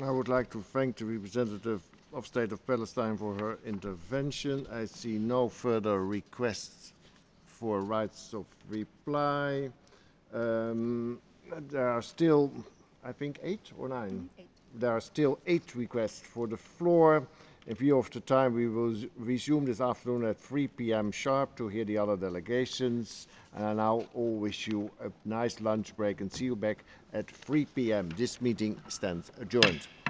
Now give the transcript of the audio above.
I would like to thank the representative of State of Palestine for her intervention. I see no further requests for rights of reply. Um, there are still, I think, 8 or 9. Eight. There are still 8 requests for the floor. In view of the time, we will resume this afternoon at 3 p.m. sharp to hear the other delegations. And I now all wish you a nice lunch break and see you back at 3 p.m. This meeting stands adjourned.